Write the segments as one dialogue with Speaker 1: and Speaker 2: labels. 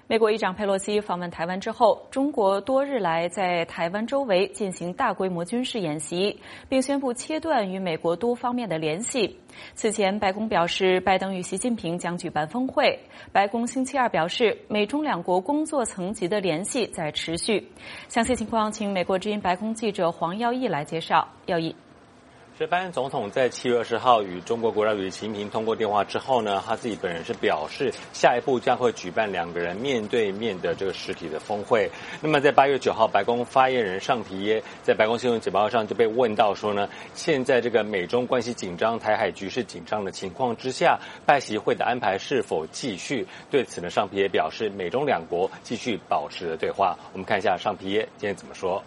Speaker 1: 美国议长佩洛西访问台湾之后，中国多日来在台湾周围进行大规模军事演习，并宣布切断与美国多方面的联系。此前，白宫表示，拜登与习近平将举办峰会。白宫星期二表示，美中两国工作层级的联系在持续。详细情况，请美国之音白宫记者黄耀义来介绍。耀义。
Speaker 2: 拜登总统在7月20号与中国国家主席习近平通过电话之后呢，他自己本人是表示，下一步将会举办两个人面对面的这个实体的峰会。那么在8月9号，白宫发言人尚皮耶在白宫新闻简报上就被问到说呢，现在这个美中关系紧张、台海局势紧张的情况之下，拜习会的安排是否继续？对此呢，尚皮耶表示，美中两国继续保持着对话。我们看一下尚皮耶今天怎么说。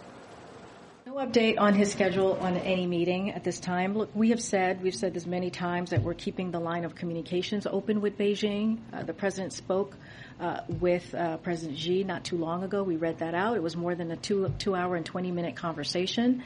Speaker 3: No update on his schedule on any meeting at this time. Look, we've said this many times that we're keeping the line of communications open with Beijing. The president spoke with President Xi not too long ago. We read that out. It was more than a two-hour and 20-minute conversation.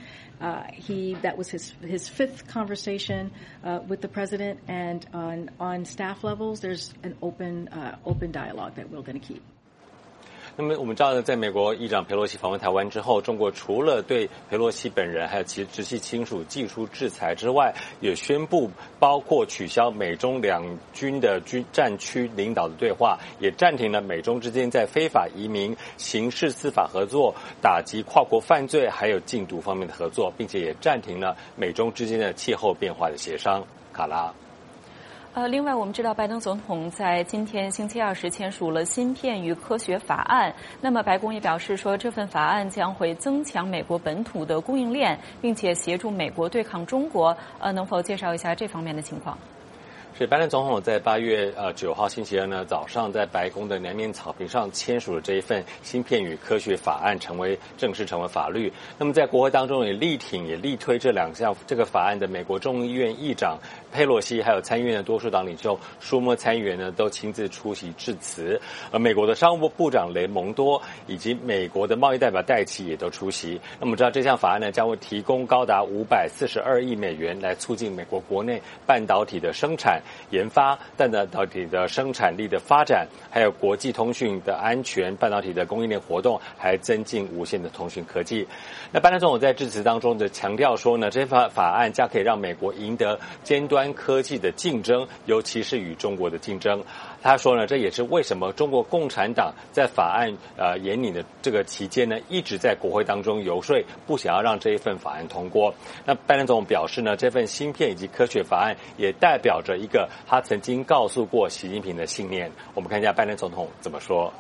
Speaker 3: That was his fifth conversation with the president, and on staff levels, there's an open dialogue that we're going to keep.
Speaker 2: 那么我们知道呢，在美国议长佩洛西访问台湾之后，中国除了对佩洛西本人还有其直系亲属技术制裁之外，也宣布包括取消美中两军的战区领导的对话，也暂停了美中之间在非法移民、刑事司法合作、打击跨国犯罪还有禁毒方面的合作，并且也暂停了美中之间的气候变化的协商。卡拉。
Speaker 1: 另外，我们知道拜登总统在今天星期二时签署了芯片与科学法案。那么，白宫也表示说，这份法案将会增强美国本土的供应链，并且协助美国对抗中国。能否介绍一下这方面的情况？
Speaker 2: 是拜登总统在8月9号星期二呢早上在白宫的南面草坪上签署了这一份芯片与科学法案，正式成为法律。那么在国会当中也力挺也力推这两项这个法案的美国众议院议长佩洛西，还有参议院的多数党领袖舒默参议员呢都亲自出席致辞。而美国的商务部长雷蒙多以及美国的贸易代表戴奇也都出席。那么我们知道这项法案呢将会提供高达542亿美元来促进美国国内半导体的生产研发、半导体的生产力的发展，还有国际通讯的安全、半导体的供应链活动，还增进无线的通讯科技。那拜登总统在致辞当中的强调说呢，这法案将可以让美国赢得尖端科技的竞争，尤其是与中国的竞争。他说呢，这也是为什么中国共产党在法案研拟的这个期间呢，一直在国会当中游说，不想要让这一份法案通过。那拜登总统表示呢，这份芯片以及科学法案也代表着一个他曾经告诉过习近平的信念。我们看一下拜登总统怎么说。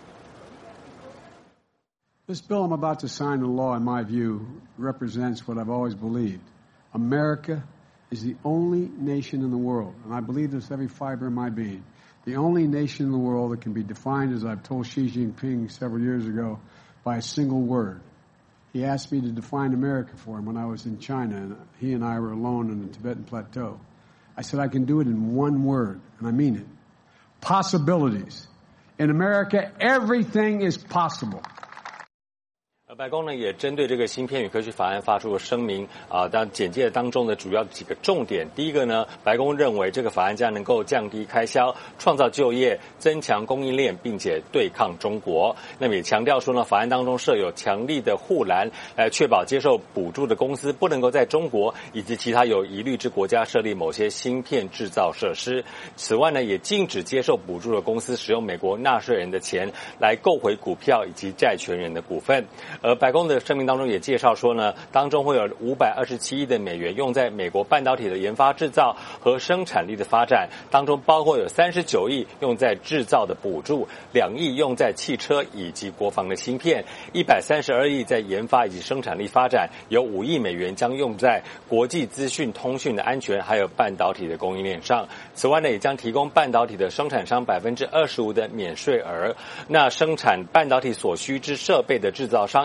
Speaker 4: This bill I'm about to sign into law, in my view, represents what I've always believed. America is the only nation in the world, and I believe this with every fiber of my being, the only nation in the world that can be defined, as I've told Xi Jinping several years ago, by a single word. He asked me to define America for him when I was in China, and he and I were alone in the Tibetan Plateau. I said I can do it in one word, and I mean it. Possibilities. In America, everything is possible.
Speaker 2: 白宫呢也针对这个芯片与科学法案发出了声明当简介当中的主要几个重点。第一个呢，白宫认为这个法案将能够降低开销、创造就业、增强供应链，并且对抗中国。那么也强调说呢，法案当中设有强力的护栏，来确保接受补助的公司不能够在中国以及其他有疑虑之国家设立某些芯片制造设施。此外呢，也禁止接受补助的公司使用美国纳税人的钱来购回股票以及债权人的股份。而白宫的声明当中也介绍说呢，当中会有527亿的美元用在美国半导体的研发制造和生产力的发展，当中包括有39亿用在制造的补助，2亿用在汽车以及国防的芯片，132亿在研发以及生产力发展，有5亿美元将用在国际资讯通讯的安全还有半导体的供应链上。此外呢，也将提供半导体的生产商25%的免税额。那生产半导体所需之设备的制造商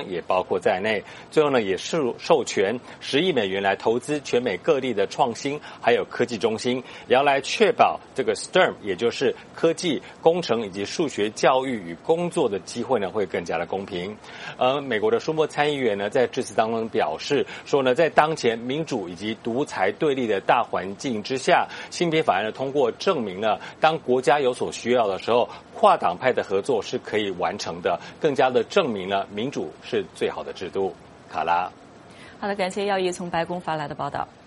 Speaker 2: 也包括在内。最后呢，也授权10亿美元来投资全美各地的创新还有科技中心，也要来确保这个 STEM， 也就是科技、工程以及数学教育与工作的机会呢会更加的公平。美国的舒默参议员呢在致辞当中表示说呢，在当前民主以及独裁对立的大环境之下，芯片法案的通过证明了，当国家有所需要的时候，跨党派的合作是可以完成的，更加的证明了民主是最好的制度。卡拉，
Speaker 1: 好的，感谢耀毅从白宫发来的报道。